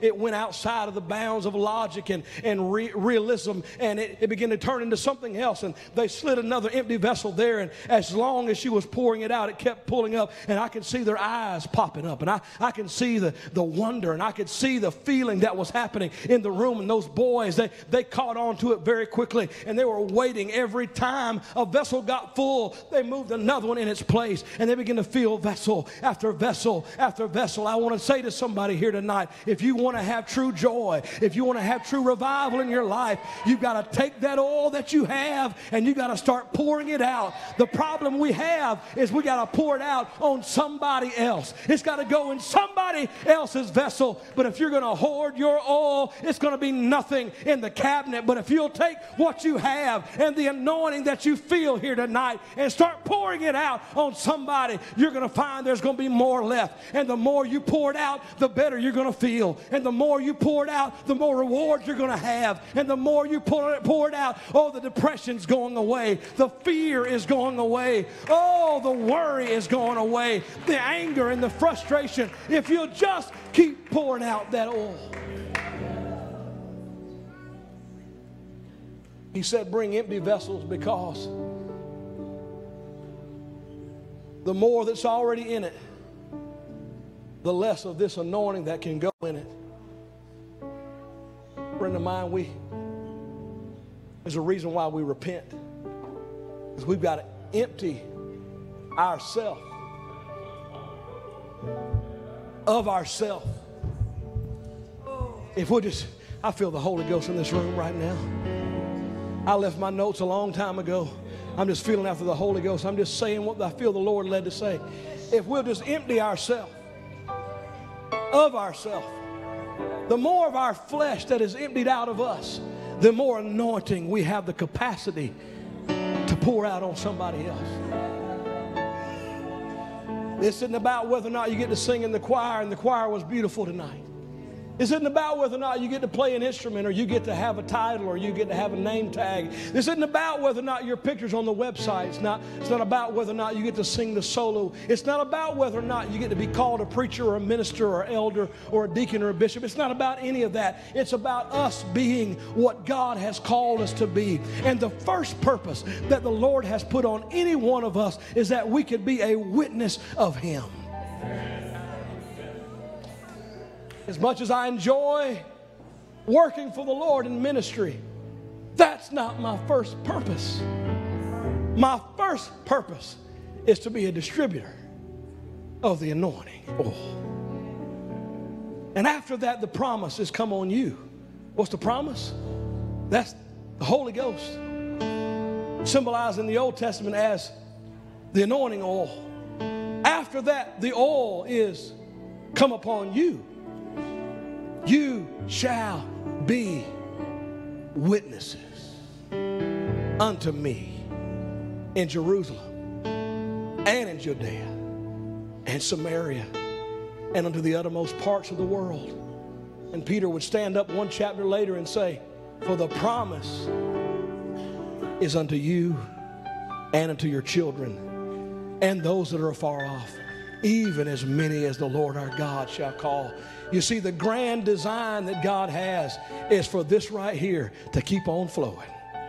it went outside of the bounds of logic and realism, and it began to turn into something else. And they slid another empty vessel there, and as long as she was pouring it out, it kept pulling up, and I could see their eyes popping up, and I can see the wonder, and I could see the feeling that was happening in the room. And those boys, they caught on to it very quickly, and they were waiting. Every time a vessel got full, they moved another one in its place, and they began to fill vessel after vessel after vessel. I want to say to somebody here tonight, if you want to have true joy, if you want to have true revival in your life, you've got to take that oil that you have and you got to start pouring it out. The problem we have is we got to pour it out on somebody else. It's got to go in somebody else's vessel. But if you're going to hoard your oil, it's going to be nothing in the cabinet. But if you'll take what you have and the anointing that you feel here tonight and start pouring it out on somebody, you're going to find there's going to be more left. And the more you pour it out, the better you're going to feel. And the more you pour it out, the more rewards you're going to have. And the more you pour it out, oh, the depression's going away. The fear is going away. Oh, the worry is going away. The anger and the frustration. If you'll just keep pouring out that oil. He said, bring empty vessels, because the more that's already in it, the less of this anointing that can go in it. Friend of mine, there's a reason why we repent. Because we've got to empty ourselves of ourselves. If we'll just, I feel the Holy Ghost in this room right now. I left my notes a long time ago. I'm just feeling after the Holy Ghost. I'm just saying what I feel the Lord led to say. If we'll just empty ourselves of ourselves, the more of our flesh that is emptied out of us, the more anointing we have the capacity to pour out on somebody else. This isn't about whether or not you get to sing in the choir, and the choir was beautiful tonight. This isn't about whether or not you get to play an instrument, or you get to have a title, or you get to have a name tag. This isn't about whether or not your picture's on the website. It's not about whether or not you get to sing the solo. It's not about whether or not you get to be called a preacher or a minister or elder or a deacon or a bishop. It's not about any of that. It's about us being what God has called us to be. And the first purpose that the Lord has put on any one of us is that we could be a witness of Him. As much as I enjoy working for the Lord in ministry, that's not my first purpose. My first purpose is to be a distributor of the anointing. Oh. And after that, the promise is come on you. What's the promise? That's the Holy Ghost, symbolized in the Old Testament as the anointing oil. After that, the oil is come upon you. You shall be witnesses unto me in Jerusalem and in Judea and Samaria and unto the uttermost parts of the world. And Peter would stand up one chapter later and say, for the promise is unto you and unto your children and those that are afar off, even as many as the Lord our God shall call. You see, the grand design that God has is for this right here to keep on flowing.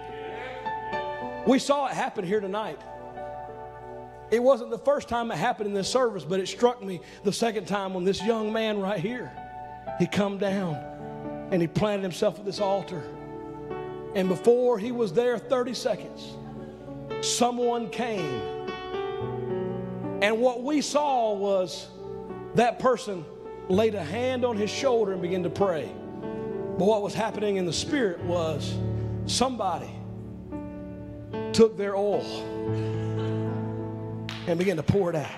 We saw it happen here tonight. It wasn't the first time it happened in this service, but it struck me the second time when this young man right here, he come down and he planted himself at this altar. And before he was there 30 seconds, someone came. And what we saw was that person laid a hand on his shoulder and began to pray. But what was happening in the spirit was somebody took their oil and began to pour it out.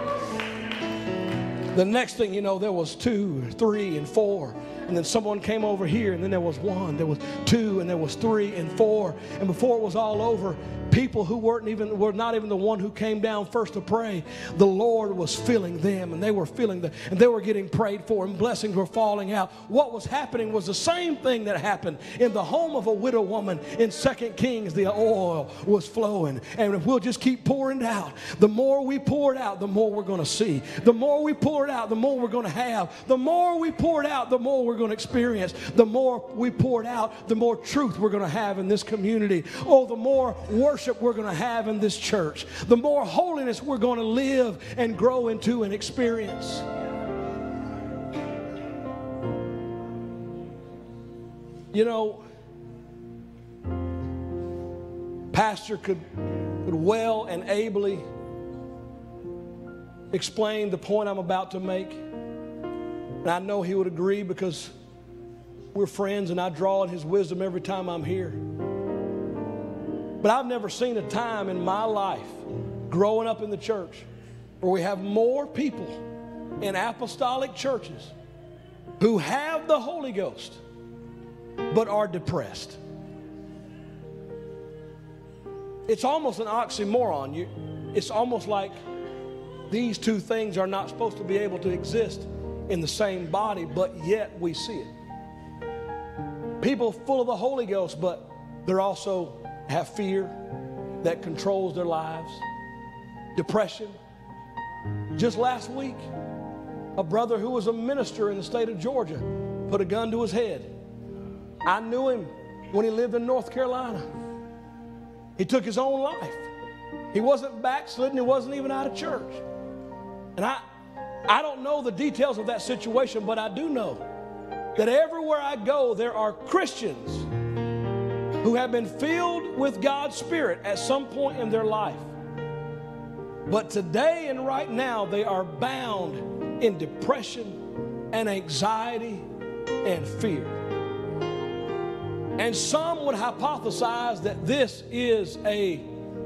The next thing you know, there was 2, 3, and 4. And then someone came over here, and then there was 1, there was 2, and there was 3 and 4. And before it was all over, people who were not even the one who came down first to pray, the Lord was filling them, and they were and they were getting prayed for, and blessings were falling out. What was happening was the same thing that happened in the home of a widow woman in 2 Kings. The oil was flowing, and if we'll just keep pouring it out, the more we pour it out, the more we're going to see. The more we pour it out, the more we're going to have. The more we pour it out, the more we're going going to experience. The more we pour it out, the more truth we're going to have in this community. Oh, the more worship we're going to have in this church. The more holiness we're going to live and grow into and experience. You know, Pastor could well and ably explain the point I'm about to make. And I know he would agree because we're friends and I draw on his wisdom every time I'm here. But I've never seen a time in my life growing up in the church where we have more people in apostolic churches who have the Holy Ghost but are depressed. It's almost an oxymoron. It's almost like these two things are not supposed to be able to exist in the same body, but yet we see it. People full of the Holy Ghost, but they also have fear that controls their lives, depression. Just last week, a brother who was a minister in the state of Georgia put a gun to his head. I knew him when he lived in North Carolina. He took his own life. He wasn't backslidden. He wasn't even out of church. And I don't know the details of that situation, but I do know that everywhere I go, there are Christians who have been filled with God's Spirit at some point in their life. But today and right now, they are bound in depression and anxiety and fear. And some would hypothesize that this is a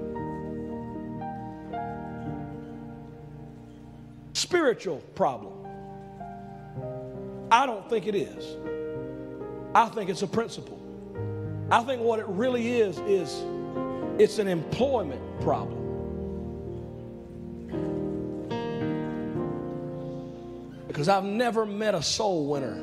spiritual problem. I don't think it is. I think it's a principle. I think what it really is it's an employment problem. Because I've never met a soul winner.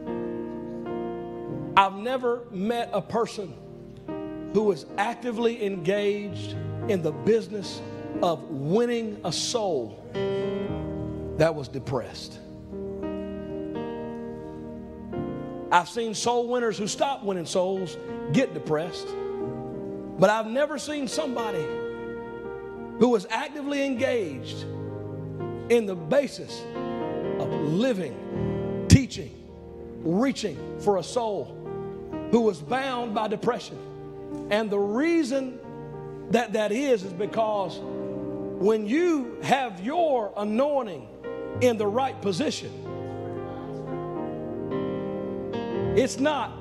I've never met a person who was actively engaged in the business of winning a soul that was depressed. I've seen soul winners who stop winning souls get depressed, but I've never seen somebody who was actively engaged in the basis of living, teaching, reaching for a soul who was bound by depression. And the reason that is because when you have your anointing in the right position, it's not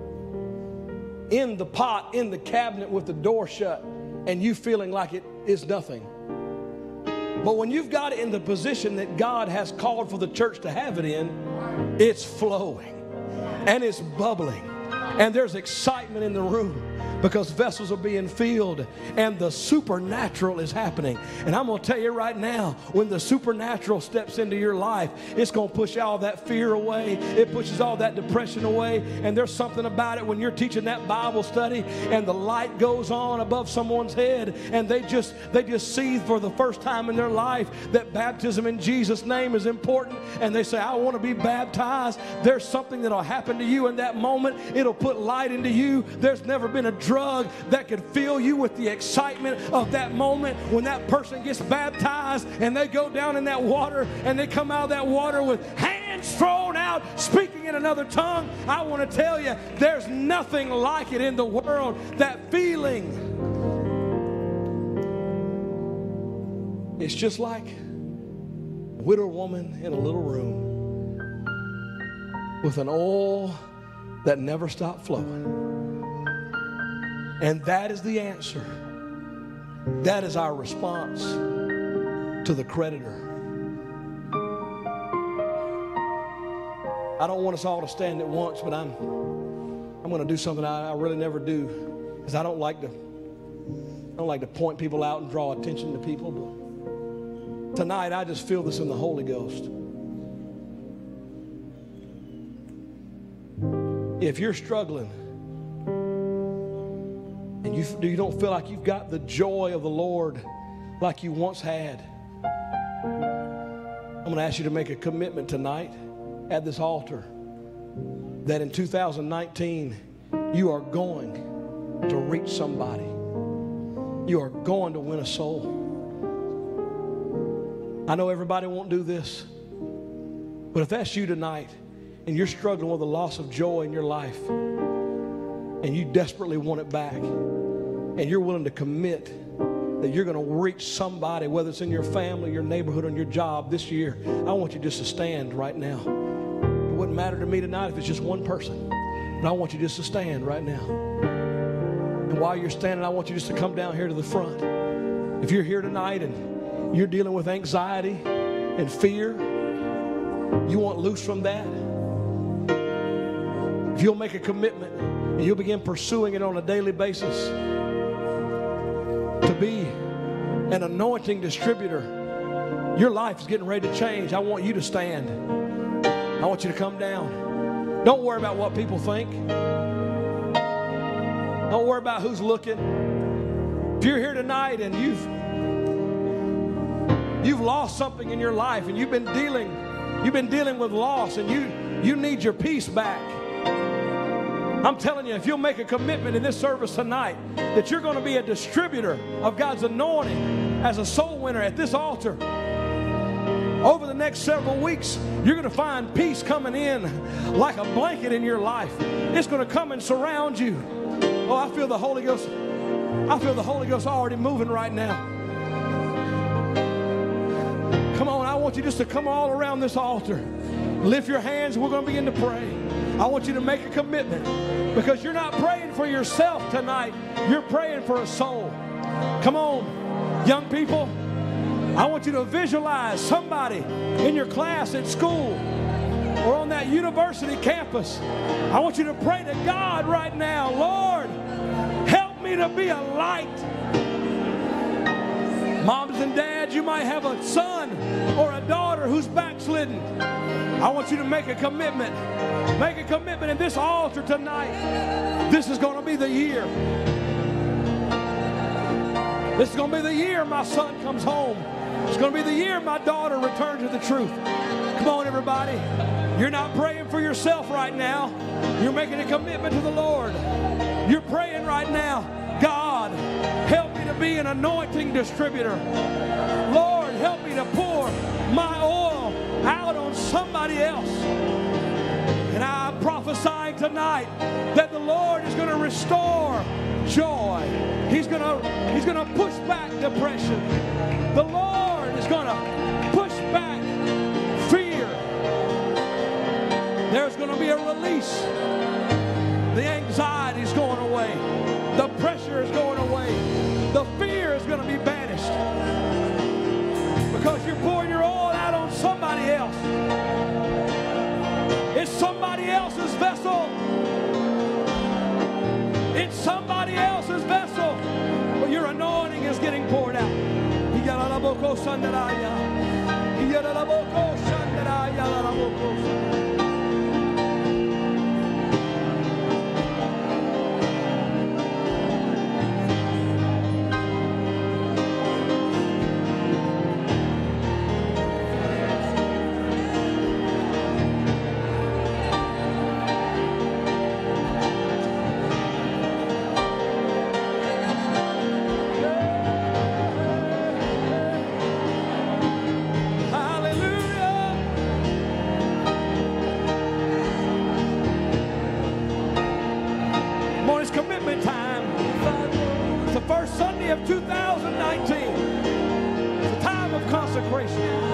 in the pot, in the cabinet with the door shut, and you feeling like it is nothing. But when you've got it in the position that God has called for the church to have it in, it's flowing and it's bubbling. And there's excitement in the room because vessels are being filled and the supernatural is happening. And I'm going to tell you right now, when the supernatural steps into your life, it's going to push all that fear away. It pushes all that depression away. And there's something about it when you're teaching that Bible study and the light goes on above someone's head and they just see for the first time in their life that baptism in Jesus' name is important. And they say, I want to be baptized. There's something that'll happen to you in that moment. It'll put light into you. There's never been a drug that could fill you with the excitement of that moment when that person gets baptized and they go down in that water and they come out of that water with hands thrown out speaking in another tongue. I want to tell you, there's nothing like it in the world. That feeling, it's just like a widow woman in a little room with an oil that never stopped flowing. And that is the answer. That is our response to the creditor. I don't want us all to stand at once, but I'm going to do something I really never do, because I don't like to point people out and draw attention to people. But tonight I just feel this in the Holy Ghost. If you're struggling and you don't feel like you've got the joy of the Lord like you once had, I'm going to ask you to make a commitment tonight at this altar that in 2019 you are going to reach somebody. You are going to win a soul. I know everybody won't do this, but if that's you tonight and you're struggling with a loss of joy in your life and you desperately want it back and you're willing to commit that you're going to reach somebody, whether it's in your family, your neighborhood, or your job this year, I want you just to stand right now. It wouldn't matter to me tonight if it's just one person, but I want you just to stand right now. And while you're standing, I want you just to come down here to the front. If you're here tonight and you're dealing with anxiety and fear, you want loose from that, if you'll make a commitment and you'll begin pursuing it on a daily basis to be an anointing distributor, your life is getting ready to change. I want you to stand. I want you to come down. Don't worry about what people think. Don't worry about who's looking. If you're here tonight and you've lost something in your life and you've been dealing with loss and you need your peace back, I'm telling you, if you'll make a commitment in this service tonight that you're going to be a distributor of God's anointing as a soul winner at this altar, over the next several weeks, you're going to find peace coming in like a blanket in your life. It's going to come and surround you. Oh, I feel the Holy Ghost. I feel the Holy Ghost already moving right now. Come on, I want you just to come all around this altar. Lift your hands. We're going to begin to pray. I want you to make a commitment because you're not praying for yourself tonight. You're praying for a soul. Come on, young people. I want you to visualize somebody in your class at school or on that university campus. I want you to pray to God right now. Lord, help me to be a light. Moms and dads, you might have a son or a daughter who's backslidden. I want you to make a commitment. Make a commitment in this altar tonight. This is going to be the year. This is going to be the year my son comes home. It's going to be the year my daughter returns to the truth. Come on, everybody. You're not praying for yourself right now. You're making a commitment to the Lord. You're praying right now. God, help me to be an anointing distributor. Lord, help me to pour my oil out on somebody else. And I'm prophesying tonight that the Lord is going to restore joy. He's going to push back depression. The Lord is going to push back fear. There's going to be a release. The anxiety is going away. The pressure is going away. The fear is going to be banished. Because you're pouring your oil out on somebody else. It's somebody else's vessel. It's somebody else's vessel. But your anointing is getting poured out. Of 2019. It's a time of consecration.